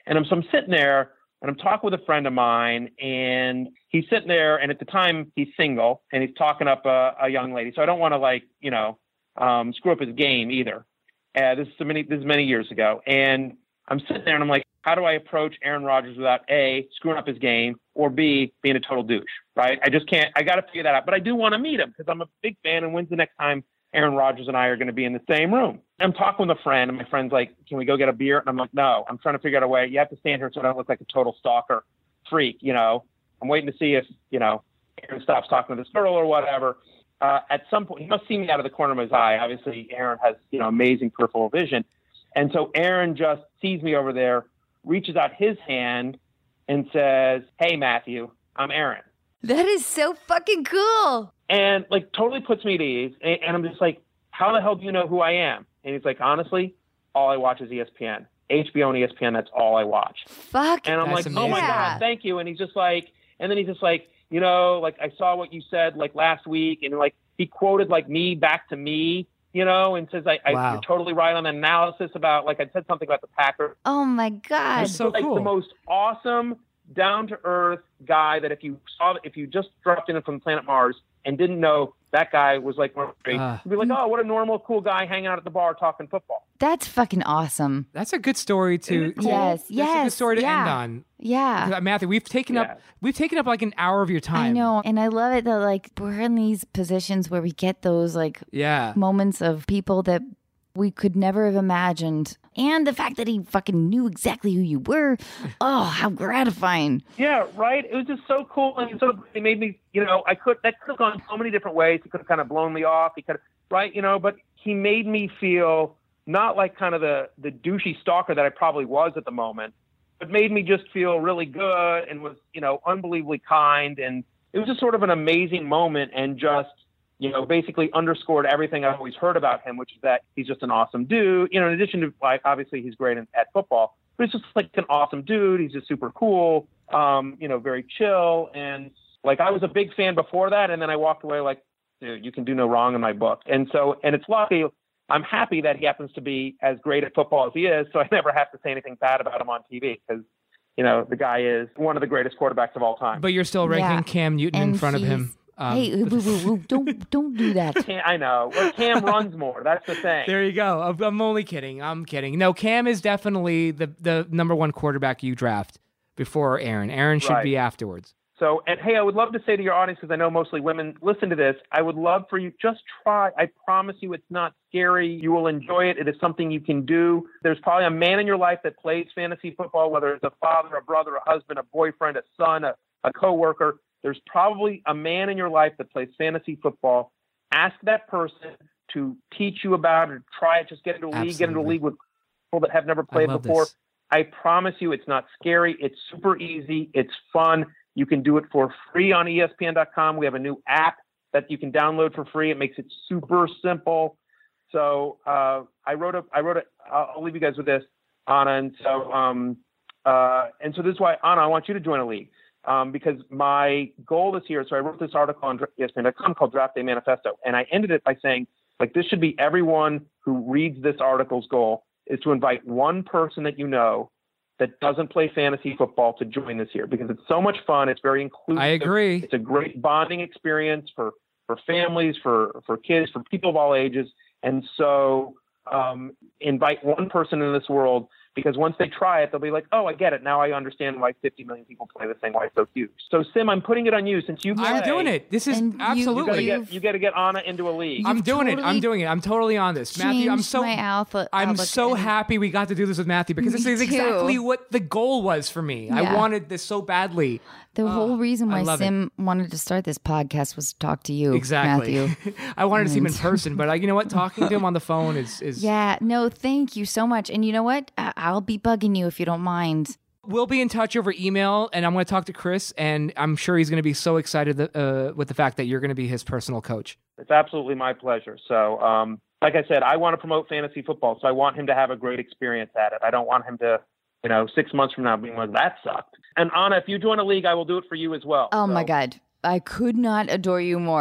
And I'm, so I'm sitting there and I'm talking with a friend of mine, and he's sitting there, and at the time he's single and he's talking up a, a young lady. So I don't want to like, you know, um, screw up his game either. Uh, this is so many, this is many years ago. And I'm sitting there and I'm like, how do I approach Aaron Rodgers without A, screwing up his game, or B, being a total douche, right? I just can't, I got to figure that out. But I do want to meet him because I'm a big fan. And when's the next time Aaron Rodgers and I are going to be in the same room? I'm talking with a friend, and my friend's like, can we go get a beer? And I'm like, no, I'm trying to figure out a way. You have to stand here so I don't look like a total stalker freak, you know? I'm waiting to see if, you know, Aaron stops talking to this girl or whatever. Uh, at some point, he must see me out of the corner of his eye. Obviously, Aaron has, you know, amazing peripheral vision. And so Aaron just sees me over there, reaches out his hand and says, hey, Matthew, I'm Aaron. That is so fucking cool. And like totally puts me at ease. And, and I'm just like, how the hell do you know who I am? And he's like, honestly, all I watch is E S P N. H B O and E S P N, that's all I watch. Fuck. And I'm That's like, oh my amazing. God, thank you. And he's just like, and then he's just like, you know, like I saw what you said like last week. And like he quoted like me back to me, you know, and says, I, I, Wow. you're totally right on the analysis about, like I said something about the Packers. Oh my God. That's so like cool. the most awesome, down-to-earth guy that if you saw, if you just dropped in from planet Mars and didn't know that guy was like, Uh. you'd be like, oh, what a normal, cool guy hanging out at the bar talking football. That's fucking awesome. That's a good story to. Isn't it cool? Yes, That's a yes. good story to yeah. end on. Yeah. Uh, Matthew, we've taken Yeah. up we've taken up like an hour of your time. I know. And I love it that like we're in these positions where we get those like Yeah. moments of people that we could never have imagined. And the fact that he fucking knew exactly who you were. Oh, how gratifying. Yeah, right. It was just so cool, and so it made me, you know, I could that could have gone so many different ways. He could have kind of blown me off. He could, have, right, you know, but he made me feel not like kind of the the douchey stalker that I probably was at the moment, but made me just feel really good and was, you know, unbelievably kind, and it was just sort of an amazing moment, and just, you know, basically underscored everything I've always heard about him, which is that he's just an awesome dude. You know, in addition to, like, obviously he's great in, at football, but he's just like an awesome dude. He's just super cool, um, you know, very chill. And like, I was a big fan before that. And then I walked away like, dude, you can do no wrong in my book. And so, and it's lucky, I'm happy that he happens to be as great at football as he is. So I never have to say anything bad about him on T V because, you know, the guy is one of the greatest quarterbacks of all time. But you're still ranking Yeah. Cam Newton in And front of him. he's- Um, hey, woo, woo, woo, don't don't do that. Cam, I know. Well, Cam runs more. That's the thing. There you go. I'm, I'm only kidding. I'm kidding. No, Cam is definitely the, the number one quarterback you draft before Aaron. Aaron should Right. be afterwards. So, and hey, I would love to say to your audience, because I know mostly women listen to this, I would love for you, just try. I promise you it's not scary. You will enjoy it. It is something you can do. There's probably a man in your life that plays fantasy football, whether it's a father, a brother, a husband, a boyfriend, a son, a, a coworker. There's probably a man in your life that plays fantasy football. Ask that person to teach you about it, try it, just get into a league, get into a Absolutely. league with people that have never I played love before. this. I promise you it's not scary. It's super easy. It's fun. You can do it for free on E S P N dot com. We have a new app that you can download for free. It makes it super simple. So uh, I wrote a, I wrote a, I'll I'll leave you guys with this, Anna. And so, um, uh, and so this is why, Anna, I want you to join a league. Um, because my goal this year, so I wrote this article on E S P N dot com called Draft Day Manifesto, and I ended it by saying, like, this should be everyone who reads this article's goal is to invite one person that you know that doesn't play fantasy football to join this year, because it's so much fun. It's very inclusive. I agree. It's a great bonding experience for, for families, for, for kids, for people of all ages. And so um, invite one person in this world, because once they try it, they'll be like, oh, I get it. Now I understand why fifty million people play this thing, why it's so huge. So, Sim, I'm putting it on you since you I'm play, doing it. This is And you- You got to absolutely. get you got to get Anna into a league. I'm You've doing it. I'm totally doing it. I'm totally on this. Matthew, I'm Changed so my outlook- I'm outlook so and- happy we got to do this with Matthew, because this Me is too. exactly what the goal was for me. I Yeah. wanted this so badly. The whole reason I why love it. Sim wanted to start this podcast was to talk to you, Exactly. Matthew. I wanted to see him in And- person, but uh, you know what? Talking to him on the phone is is Yeah, no, thank you so much. And you know what? I- I'll be bugging you if you don't mind. We'll be in touch over email, and I'm going to talk to Chris, and I'm sure he's going to be so excited that, uh, with the fact that you're going to be his personal coach. It's absolutely my pleasure. So, um, like I said, I want to promote fantasy football, so I want him to have a great experience at it. I don't want him to, you know, six months from now being like, that sucked. And Anna, if you join a league, I will do it for you as well. Oh my So, God. I could not adore you more.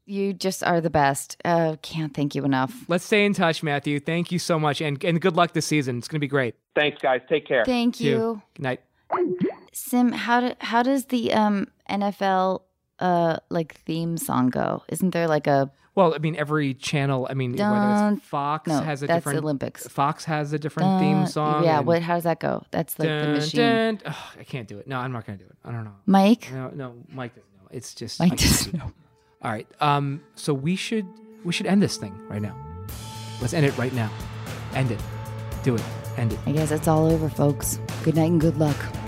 You just are the best. Uh, can't thank you enough. Let's stay in touch, Matthew. Thank you so much. And, and good luck this season. It's going to be great. Thanks, guys. Take care. Thank you. Good night. Sim, how do, how does the um, N F L uh, like theme song go? Isn't there like a Well, I mean, every channel, I mean, whether Dun- it's Fox no, has a that's different Olympics. Fox has a different Dun- theme song. Yeah, and what? How does that go? That's like dun, the machine. dun- oh, I can't do it. No, I'm not going to do it. I don't know. Mike, No, no, Mike doesn't know. It's just Mike I can't doesn't do it. know. All right. Um. So we should we should end this thing right now. Let's end it right now. End it. Do it. End it. I guess it's all over, folks. Good night and good luck.